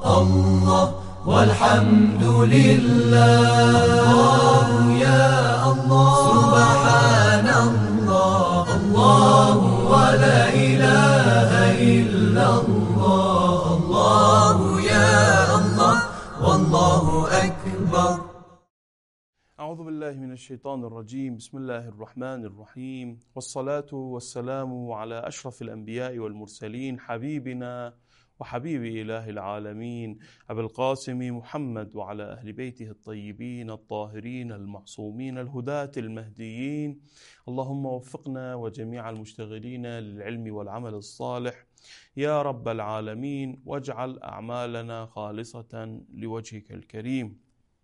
الله والحمد لله. الله يا الله سبحان الله. الله ولا إله إلا الله. الله يا الله والله أكبر. أعوذ بالله من الشيطان الرجيم. بسم الله الرحمن الرحيم، والصلاة والسلام على أشرف الأنبياء والمرسلين، حبيبنا وحبيب إله العالمين أبي القاسم محمد، وعلى أهل بيته الطيبين الطاهرين المعصومين الهداة المهديين. اللهم وفقنا وجميع المشتغلين للعلم والعمل الصالح يا رب العالمين، واجعل أعمالنا خالصة لوجهك الكريم.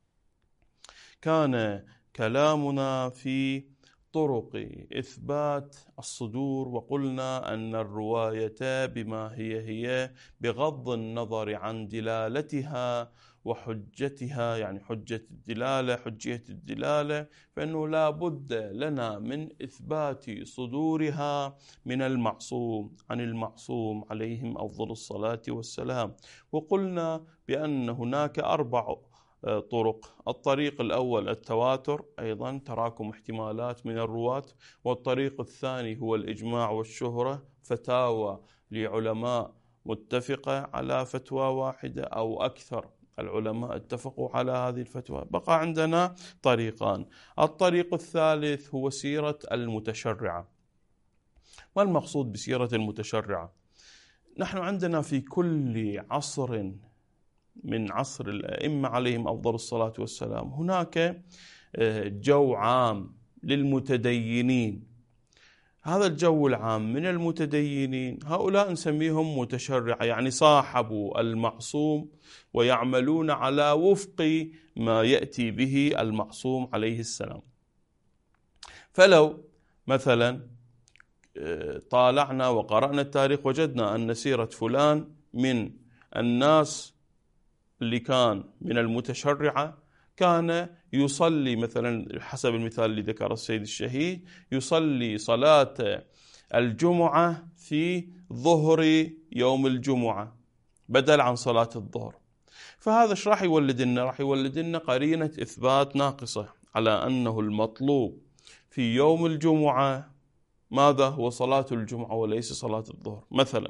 كان كلامنا في طرق إثبات الصدور، وقلنا أن الرواية بما هي بغض النظر عن دلالتها وحجتها، يعني حجية الدلالة، فإنه لا بد لنا من إثبات صدورها من المعصوم، عن المعصوم عليهم أفضل الصلاة والسلام. وقلنا بأن هناك 4 طرق. الطريق الأول التواتر، أيضا تراكم احتمالات من الرواة. والطريق الثاني هو الإجماع والشهرة، فتاوى لعلماء متفقة على فتوى واحدة أو أكثر، العلماء اتفقوا على هذه الفتوى. بقى عندنا طريقان. الطريق الثالث هو سيرة المتشرعة. ما المقصود بسيرة المتشرعة؟ نحن عندنا في كل عصر من عصر الأئمة عليهم أفضل الصلاة والسلام هناك جو عام للمتدينين. هذا الجو العام من المتدينين هؤلاء نسميهم متشرعة، يعني صاحبوا المعصوم ويعملون على وفق ما يأتي به المعصوم عليه السلام. فلو مثلا طالعنا وقرأنا التاريخ وجدنا أن سيرة فلان من الناس اللي كان من المتشرعة كان يصلي مثلا حسب المثال اللي ذكر السيد الشهيد، يصلي صلاة الجمعة في ظهر يوم الجمعة بدل عن صلاة الظهر. فهذا ايش راح يولد لنا؟ راح يولد لنا قرينة إثبات ناقصة على أنه المطلوب في يوم الجمعة ماذا هو؟ صلاة الجمعة وليس صلاة الظهر مثلا.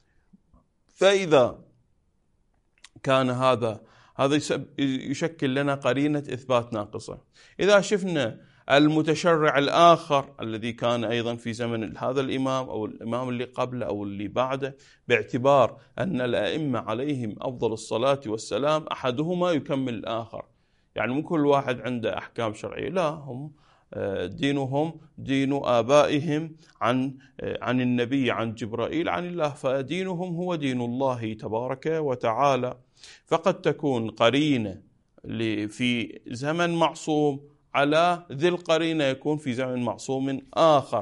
فإذا كان هذا يشكل لنا قرينة إثبات ناقصة. إذا شفنا المتشرع الآخر الذي كان أيضا في زمن هذا الإمام أو الإمام اللي قبله أو اللي بعده، باعتبار أن الأئمة عليهم أفضل الصلاة والسلام أحدهما يكمل الآخر، يعني مو كل واحد عنده أحكام شرعية، لا، هم دينهم دين آبائهم عن النبي، عن جبرائيل، عن الله، فدينهم هو دين الله تبارك وتعالى. فقد تكون قرينة في زمن معصوم على ذي القرينة يكون في زمن معصوم آخر.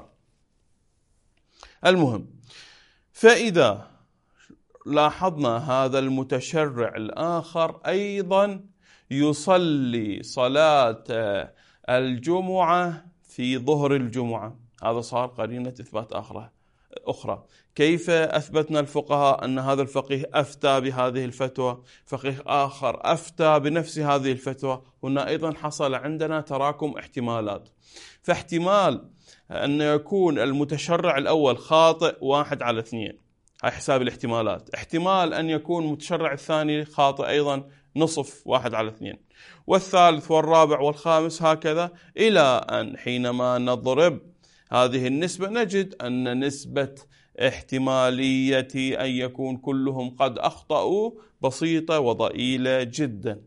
المهم، فإذا لاحظنا هذا المتشرع الآخر أيضا يصلي صلاة الجمعة في ظهر الجمعة، هذا صار قرينة إثبات أخرى. كيف أثبتنا الفقهاء أن هذا الفقيه أفتى بهذه الفتوى، فقيه آخر أفتى بنفس هذه الفتوى؟ هنا أيضا حصل عندنا تراكم احتمالات. فاحتمال أن يكون المتشرع الأول خاطئ 1 على 2، هاي حساب الاحتمالات. احتمال أن يكون المتشرع الثاني خاطئ أيضا نصف 1 على 2، والثالث والرابع والخامس هكذا، إلى أن حينما نضرب هذه النسبة نجد أن نسبة احتمالية أن يكون كلهم قد أخطأوا بسيطة وضئيلة جدا.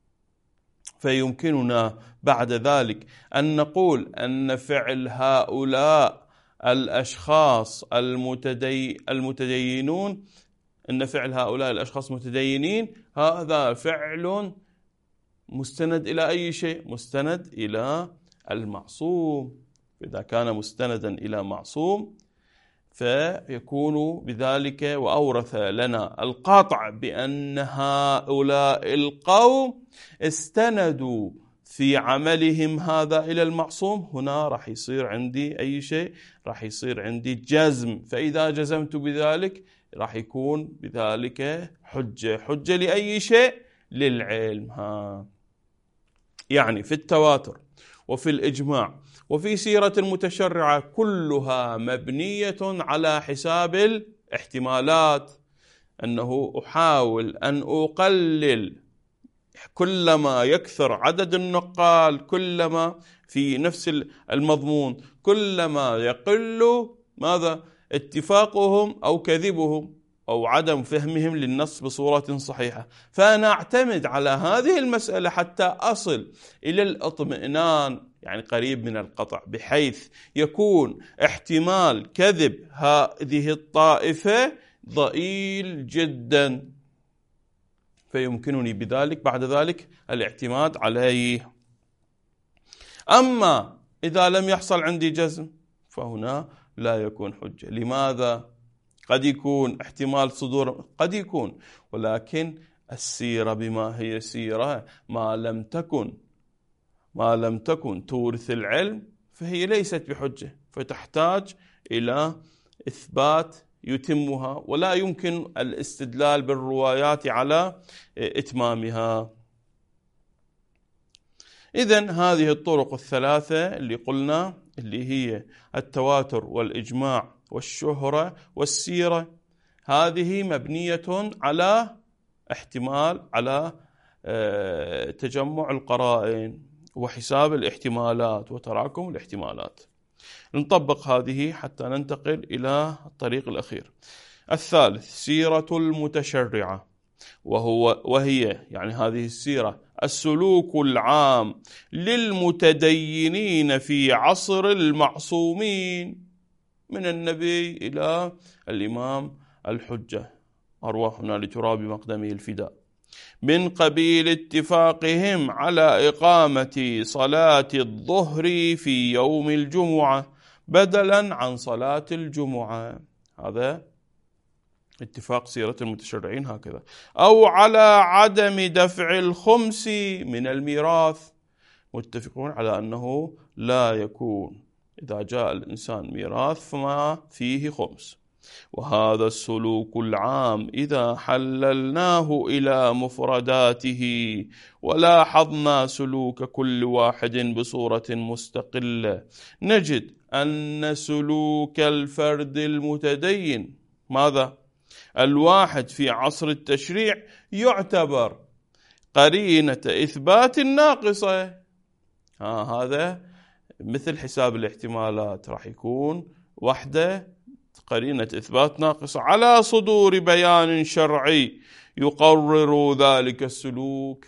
فيمكننا بعد ذلك أن نقول أن فعل هؤلاء الأشخاص المتدينون، أن فعل هؤلاء الأشخاص المتدينين هذا فعل مستند إلى أي شيء؟ مستند إلى المعصوم. إذا كان مستندا إلى معصوم فيكون بذلك وأورث لنا القطع بأن هؤلاء القوم استندوا في عملهم هذا إلى المعصوم. هنا راح يصير عندي أي شيء؟ راح يصير عندي جزم. فإذا جزمت بذلك راح يكون بذلك حجة لأي شيء؟ للعلم. يعني في التواتر وفي الإجماع وفي سيرة المتشرعة كلها مبنية على حساب الاحتمالات، أنه أحاول أن أقلل كلما يكثر عدد النقال، كلما في نفس المضمون، كلما يقل ماذا؟ اتفاقهم أو كذبهم أو عدم فهمهم للنص بصورة صحيحة. فأنا أعتمد على هذه المسألة حتى أصل إلى الاطمئنان، يعني قريب من القطع، بحيث يكون احتمال كذب هذه الطائفة ضئيل جدا، فيمكنني بذلك بعد ذلك الاعتماد عليه. أما إذا لم يحصل عندي جزم فهنا لا يكون حجة. لماذا؟ قد يكون احتمال صدور، قد يكون، ولكن السيرة بما هي سيرة ما لم تكن تورث العلم فهي ليست بحجة، فتحتاج إلى إثبات يتمها، ولا يمكن الاستدلال بالروايات على إتمامها. إذن هذه الطرق الثلاثة اللي قلنا، اللي هي التواتر والإجماع والشهرة والسيرة، هذه مبنية على احتمال، على تجمع القرائن وحساب الاحتمالات وتراكم الاحتمالات. نطبق هذه حتى ننتقل إلى الطريق الأخير. الثالث سيرة المتشرعة، وهي يعني هذه السيرة السلوك العام للمتدينين في عصر المعصومين من النبي إلى الإمام الحجة أرواحنا لتراب مقدمه الفداء، من قبيل اتفاقهم على إقامة صلاة الظهر في يوم الجمعة بدلا عن صلاة الجمعة. هذا اتفاق سيرة المتشرعين هكذا. أو على عدم دفع الخمس من الميراث، متفقون على أنه لا يكون إذا جاء الإنسان ميراث فما فيه خمس. وهذا السلوك العام إذا حللناه إلى مفرداته ولاحظنا سلوك كل واحد بصورة مستقلة، نجد أن سلوك الفرد المتدين ماذا؟ الواحد في عصر التشريع يعتبر قرينة إثبات ناقصة. هذا مثل حساب الاحتمالات، راح يكون وحده قرينة إثبات ناقصة على صدور بيان شرعي يقرر ذلك السلوك.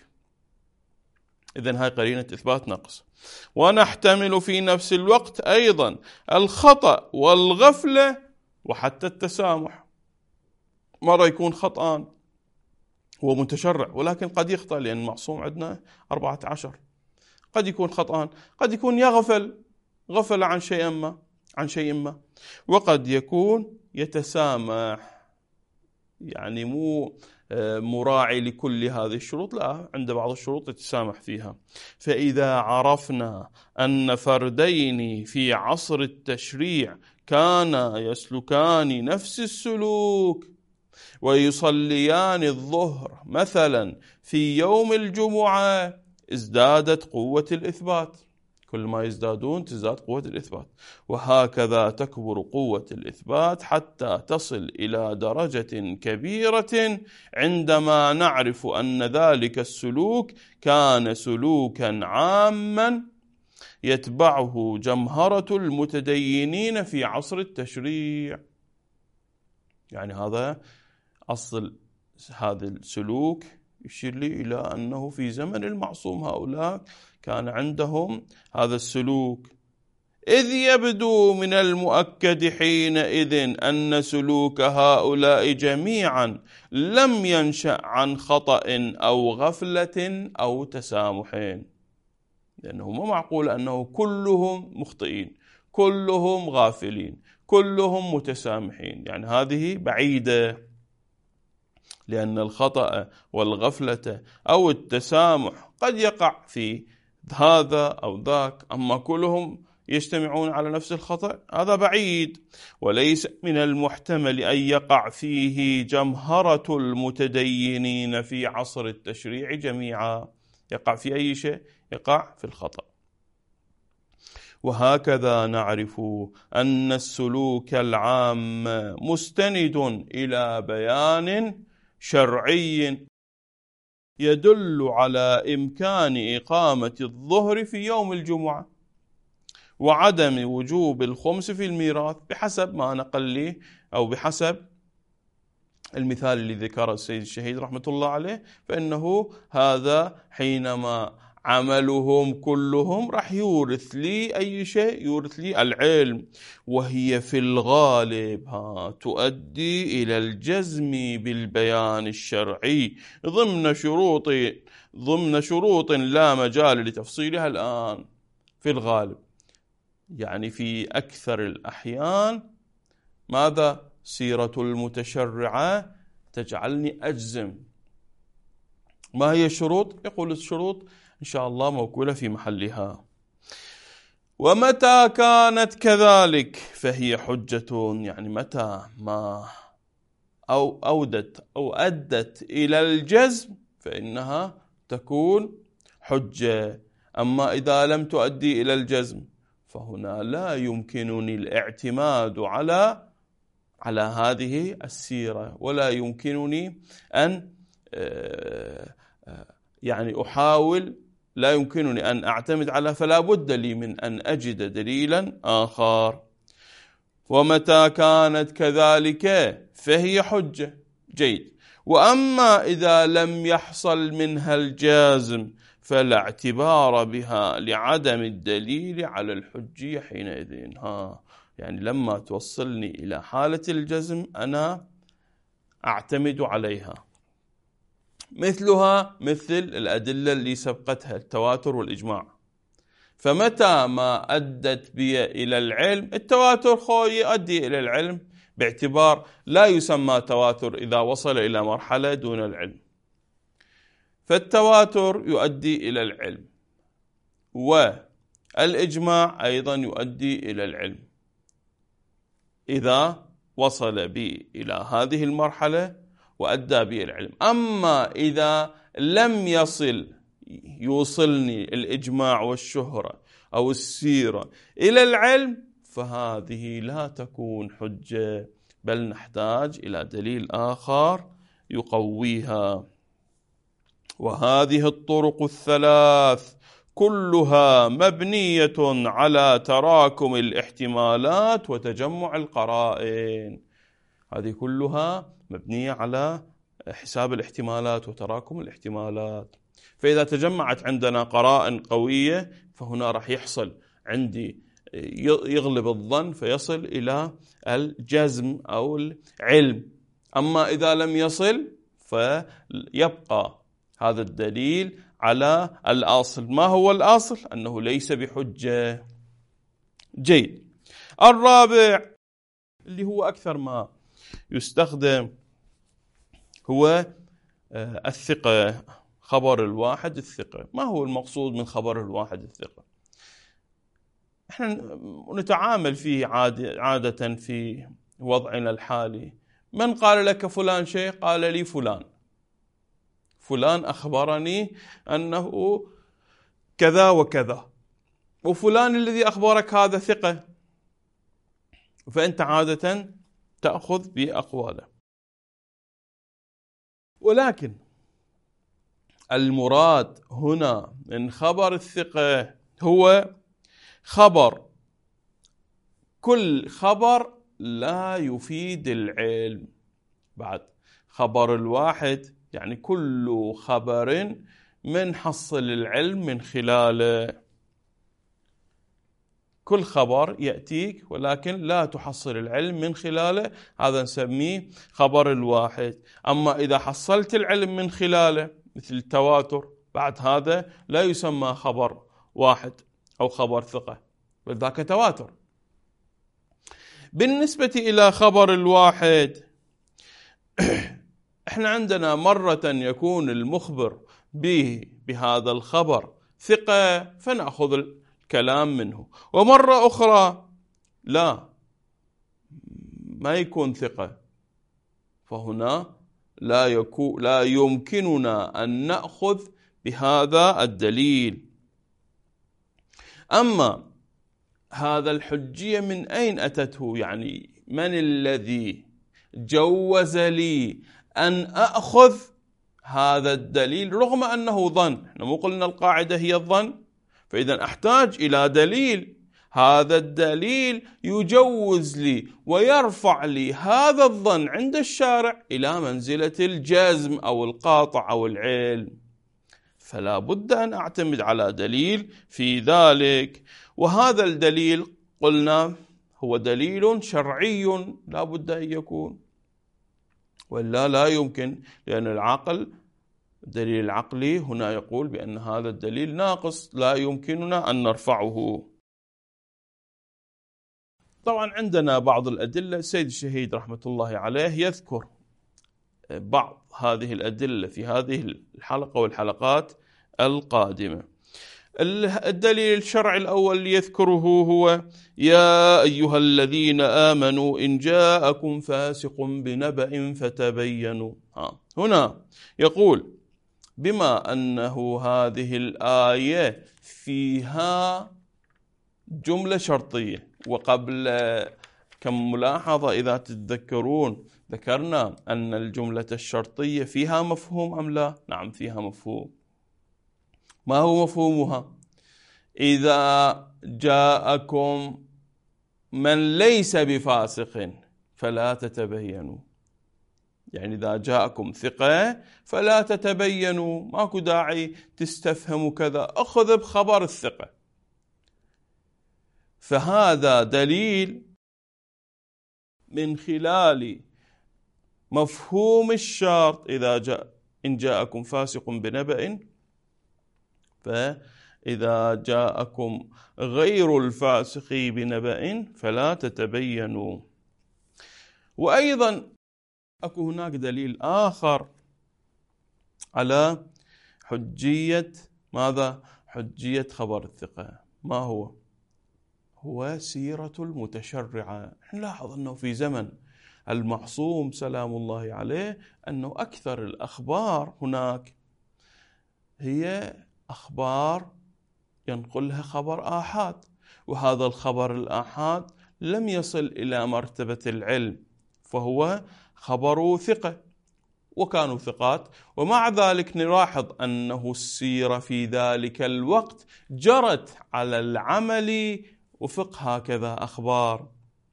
إذن هاي قرينة إثبات ناقصة. ونحتمل في نفس الوقت أيضا الخطأ والغفلة وحتى التسامح. مرة يكون خطأان، هو متشرع ولكن قد يخطأ، لأن معصوم عندنا 14. قد يكون خطأان، قد يكون غفل عن شيء ما، وقد يكون يتسامح، يعني مو مراعي لكل هذه الشروط، لا، عند بعض الشروط يتسامح فيها. فإذا عرفنا أن فردين في عصر التشريع كانا يسلكان نفس السلوك ويصليان الظهر مثلا في يوم الجمعة، ازدادت قوة الإثبات. كل ما يزدادون تزداد قوة الإثبات، وهكذا تكبر قوة الإثبات حتى تصل إلى درجة كبيرة عندما نعرف أن ذلك السلوك كان سلوكا عاما يتبعه جمهرة المتدينين في عصر التشريع. يعني هذا أصل هذا السلوك يشير لي إلى أنه في زمن المعصوم هؤلاء كان عندهم هذا السلوك، إذ يبدو من المؤكد حينئذ أن سلوك هؤلاء جميعا لم ينشأ عن خطأ أو غفلة أو تسامحين، لأنه ما معقول أنه كلهم مخطئين، كلهم غافلين، كلهم متسامحين، يعني هذه بعيدة، لأن الخطأ والغفلة أو التسامح قد يقع في هذا أو ذاك، أما كلهم يجتمعون على نفس الخطأ؟ هذا بعيد. وليس من المحتمل أن يقع فيه جمهرة المتدينين في عصر التشريع جميعا. يقع في أي شيء؟ يقع في الخطأ. وهكذا نعرف أن السلوك العام مستند إلى بيان شرعي يدل على إمكان إقامة الظهر في يوم الجمعة وعدم وجوب الخمس في الميراث بحسب ما نقل لي، أو بحسب المثال اللي ذكره السيد الشهيد رحمة الله عليه، فإنه هذا حينما عملهم كلهم راح يورث لي أي شيء؟ يورث لي العلم، وهي في الغالب تؤدي إلى الجزم بالبيان الشرعي ضمن شروط لا مجال لتفصيلها الآن. في الغالب يعني في أكثر الأحيان ماذا؟ سيرة المتشرعة تجعلني أجزم. ما هي الشروط؟ يقول الشروط إن شاء الله موكولة في محلها. ومتى كانت كذلك فهي حجة، يعني متى ما أدت إلى الجزم فإنها تكون حجة. أما إذا لم تؤدي إلى الجزم فهنا لا يمكنني الاعتماد على هذه السيرة، ولا يمكنني أن لا يمكنني أن أعتمد على، فلا بد لي من أن أجد دليلا آخر. ومتى كانت كذلك فهي حجة. جيد. وأما إذا لم يحصل منها الجازم فلا اعتبار بها لعدم الدليل على الحجية حينئذ. يعني لما توصلني إلى حالة الجزم أنا أعتمد عليها. مثلها مثل الأدلة اللي سبقتها، التواتر والإجماع. فمتى ما أدت بي إلى العلم، التواتر يؤدي إلى العلم باعتبار لا يسمى تواتر إذا وصل إلى مرحلة دون العلم، فالتواتر يؤدي إلى العلم، والإجماع أيضا يؤدي إلى العلم إذا وصل بي إلى هذه المرحلة وأدى بي العلم. أما إذا لم يوصلني الإجماع والشهرة أو السيرة إلى العلم فهذه لا تكون حجة، بل نحتاج إلى دليل آخر يقويها. وهذه الطرق الثلاث كلها مبنية على تراكم الاحتمالات وتجمع القرائن. هذه كلها مبنية على حساب الاحتمالات وتراكم الاحتمالات. فإذا تجمعت عندنا قرائن قوية فهنا راح يحصل عندي يغلب الظن فيصل إلى الجزم أو العلم. أما إذا لم يصل فيبقى هذا الدليل على الأصل. ما هو الأصل؟ أنه ليس بحجة. جيد. الرابع اللي هو أكثر ما يستخدم هو الثقة، خبر الواحد الثقة. ما هو المقصود من خبر الواحد الثقة؟ احنا نتعامل فيه عادة في وضعنا الحالي. من قال لك فلان شيء؟ قال لي فلان أخبرني أنه كذا وكذا، وفلان الذي أخبرك هذا ثقة، فأنت عادة تأخذ بأقواله. ولكن المراد هنا من خبر الثقة هو كل خبر لا يفيد العلم. بعد خبر الواحد يعني كل خبر من حصل العلم من خلاله. كل خبر يأتيك ولكن لا تحصل العلم من خلاله، هذا نسميه خبر الواحد. أما إذا حصلت العلم من خلاله مثل التواتر، بعد هذا لا يسمى خبر واحد أو خبر ثقة، بل ذاك تواتر. بالنسبة إلى خبر الواحد احنا عندنا مرة يكون المخبر به بهذا الخبر ثقة فنأخذ كلام منه، ومرة أخرى لا، ما يكون ثقة، فهنا لا يمكننا أن نأخذ بهذا الدليل. أما هذا الحجية من أين أتته؟ يعني من الذي جوز لي أن أخذ هذا الدليل رغم أنه ظن؟ احنا مو قلنا القاعدة هي الظن؟ فإذا أحتاج إلى دليل، هذا الدليل يجوز لي ويرفع لي هذا الظن عند الشارع إلى منزلة الجزم أو القاطع أو العلم، فلا بد أن أعتمد على دليل في ذلك. وهذا الدليل قلنا هو دليل شرعي لا بد أن يكون، ولا لا يمكن، لأن الدليل العقلي هنا يقول بأن هذا الدليل ناقص لا يمكننا أن نرفعه. طبعا عندنا بعض الأدلة، السيد الشهيد رحمة الله عليه يذكر بعض هذه الأدلة في هذه الحلقة والحلقات القادمة. الدليل الشرعي الأول يذكره هو: يا أيها الذين آمنوا إن جاءكم فاسق بنبأ فتبينوا. هنا يقول بما أنه هذه الآية فيها جملة شرطية، وقبل كم ملاحظة إذا تتذكرون ذكرنا أن الجملة الشرطية فيها مفهوم أم لا؟ نعم فيها مفهوم. ما هو مفهومها؟ إذا جاءكم من ليس بفاسق فلا تتبينوا، يعني إذا جاءكم ثقة فلا تتبينوا، ماكو داعي تستفهموا كذا، أخذ بخبر الثقة. فهذا دليل من خلال مفهوم الشرط إن جاءكم فاسق بنبأ، فإذا جاءكم غير الفاسق بنبأ فلا تتبينوا. وأيضا أكو هناك دليل آخر على حجية ماذا؟ حجية خبر الثقة. ما هو؟ هو سيرة المتشرعة. نلاحظ أنه في زمن المعصوم سلام الله عليه أنه أكثر الأخبار هناك هي أخبار ينقلها خبر آحاد، وهذا الخبر الآحاد لم يصل إلى مرتبة العلم، فهو خبر ثقة وكانوا ثقات. ومع ذلك نلاحظ أنه السيرة في ذلك الوقت جرت على العمل وفق هكذا أخبار،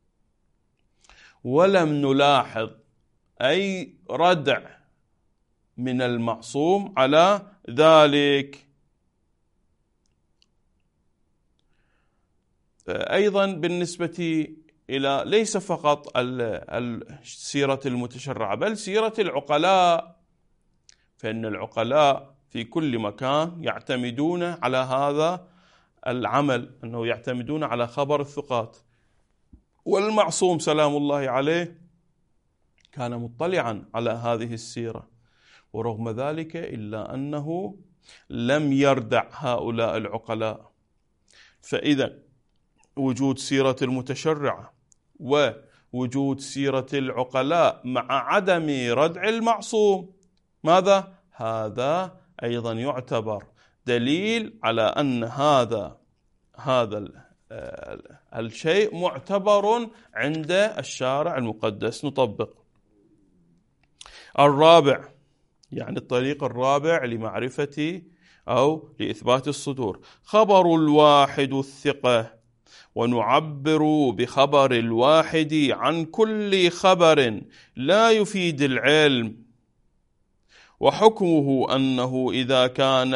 ولم نلاحظ أي ردع من المعصوم على ذلك. أيضا بالنسبة إلى ليس فقط السيرة المتشرعة بل سيرة العقلاء، فإن العقلاء في كل مكان يعتمدون على هذا العمل، أنه يعتمدون على خبر الثقات. والمعصوم سلام الله عليه كان مطلعا على هذه السيرة، ورغم ذلك إلا أنه لم يردع هؤلاء العقلاء. فإذا وجود سيرة المتشرعة ووجود سيرة العقلاء مع عدم ردع المعصوم، ماذا؟ هذا أيضا يعتبر دليل على أن هذا الشيء معتبر عند الشارع المقدس. نطبق الرابع، يعني الطريق الرابع لمعرفة أو لإثبات الصدور، خبر الواحد الثقة، ونعبر بخبر الواحد عن كل خبر لا يفيد العلم، وحكمه أنه إذا كان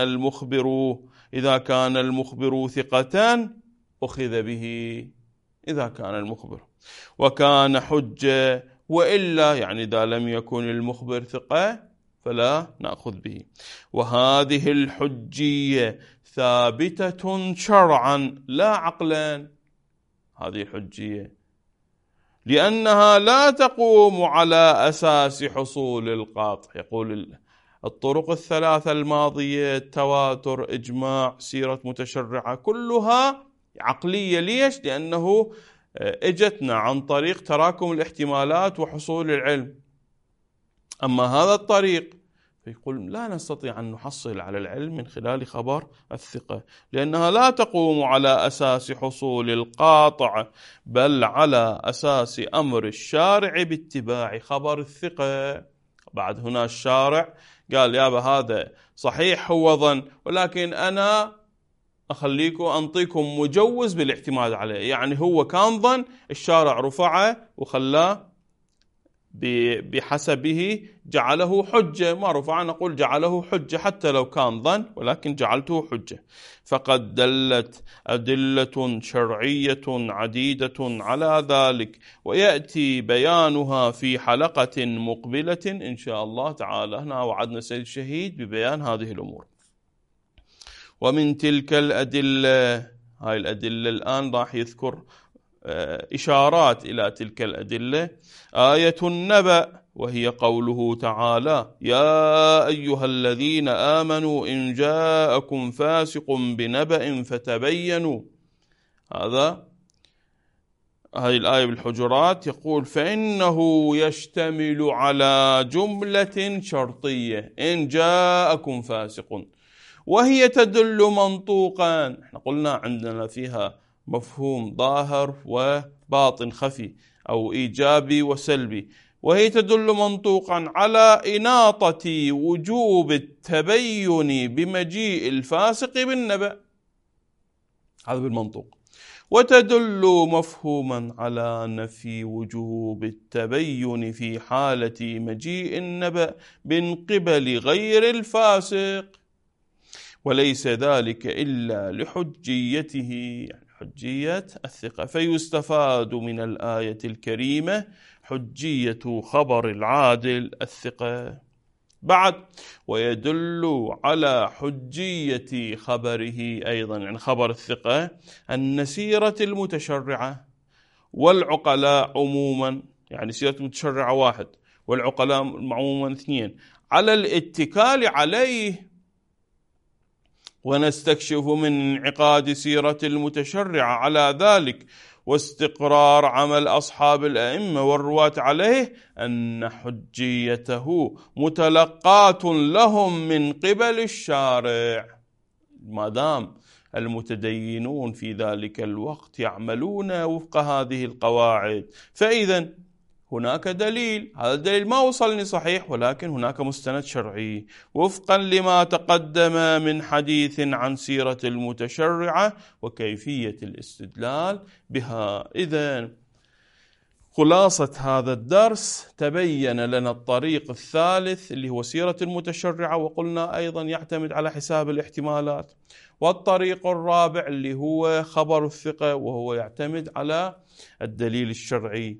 المخبر ثقة أخذ به، إذا كان المخبر، وكان حجة، وإلا يعني إذا لم يكن المخبر ثقة فلا نأخذ به. وهذه الحجية ثابتة شرعا لا عقلا، هذه الحجية، لأنها لا تقوم على أساس حصول القاطع. يقول الطرق الثلاثة الماضية، التواتر، إجماع، سيرة متشرعة، كلها عقلية. ليش؟ لأنه اجتنا عن طريق تراكم الاحتمالات وحصول العلم. أما هذا الطريق فيقول لا نستطيع أن نحصل على العلم من خلال خبر الثقة، لأنها لا تقوم على أساس حصول القاطع، بل على أساس أمر الشارع باتباع خبر الثقة. بعد هنا الشارع قال يابا هذا صحيح هو ظن، ولكن أنا أخليكم أنطيكم مجوز بالاعتماد عليه. يعني هو كان ظن، الشارع رفعه وخلاه بحسبه، جعله حجة. ما رفع نقول جعله حجة حتى لو كان ظن، ولكن جعلته حجة. فقد دلت أدلة شرعية عديدة على ذلك، ويأتي بيانها في حلقة مقبلة إن شاء الله تعالى. هنا وعدنا سيد الشهيد ببيان هذه الأمور. ومن تلك الأدلة، هاي الأدلة الآن راح يذكر إشارات إلى تلك الأدلة. آية النبأ، وهي قوله تعالى يا أيها الذين آمنوا إن جاءكم فاسق بنبأ فتبينوا. هذه الآية بالحجرات يقول فإنه يشتمل على جملة شرطية إن جاءكم فاسق، وهي تدل منطوقا. احنا قلنا عندنا فيها مفهوم ظاهر وباطن خفي، أو إيجابي وسلبي، وهي تدل منطوقا على إناطة وجوب التبين بمجيء الفاسق بالنبأ، هذا بالمنطوق. وتدل مفهوما على نفي وجوب التبين في حالة مجيء النبأ من قبل غير الفاسق، وليس ذلك إلا لحجيته، يعني حجية الثقة. فيستفاد من الآية الكريمة حجية خبر العادل الثقة. بعد ويدل على حجية خبره أيضا، يعني خبر الثقة، أن سيرة المتشرعة والعقلاء عموما، يعني سيرة المتشرعة 1 والعقلاء عموما 2، على الاتكال عليه. ونستكشف من انعقاد سيرة المتشرعة على ذلك واستقرار عمل أصحاب الأئمة والرواة عليه أن حجيته متلقاة لهم من قبل الشارع، ما دام المتدينون في ذلك الوقت يعملون وفق هذه القواعد. فإذا هناك دليل، هذا الدليل ما وصلني صحيح، ولكن هناك مستند شرعي وفقا لما تقدم من حديث عن سيرة المتشرعة وكيفية الاستدلال بها. إذن خلاصة هذا الدرس، تبين لنا الطريق الثالث اللي هو سيرة المتشرعة، وقلنا أيضا يعتمد على حساب الاحتمالات. والطريق الرابع اللي هو خبر الثقة، وهو يعتمد على الدليل الشرعي.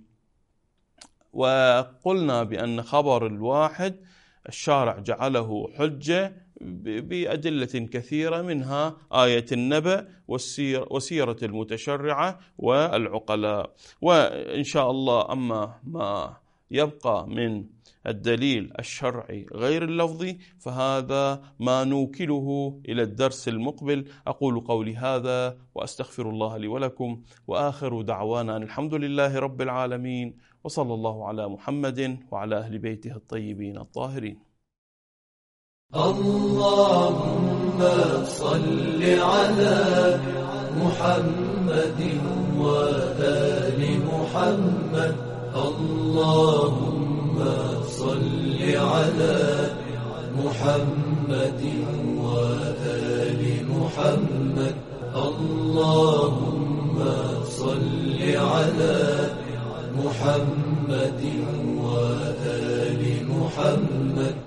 وقلنا بأن خبر الواحد الشارع جعله حجة بأدلة كثيرة، منها آية النبأ وسيرة المتشرعة والعقلاء. وإن شاء الله أما ما يبقى من الدليل الشرعي غير اللفظي فهذا ما نوكله إلى الدرس المقبل. أقول قولي هذا وأستغفر الله لي ولكم، وآخر دعوانا الحمد لله رب العالمين، وصلى الله على محمد وعلى أهل بيته الطيبين الطاهرين. اللهم صل على محمد وآل محمد. اللهم صل على محمد وآل محمد. اللهم صل على محمد وآل محمد.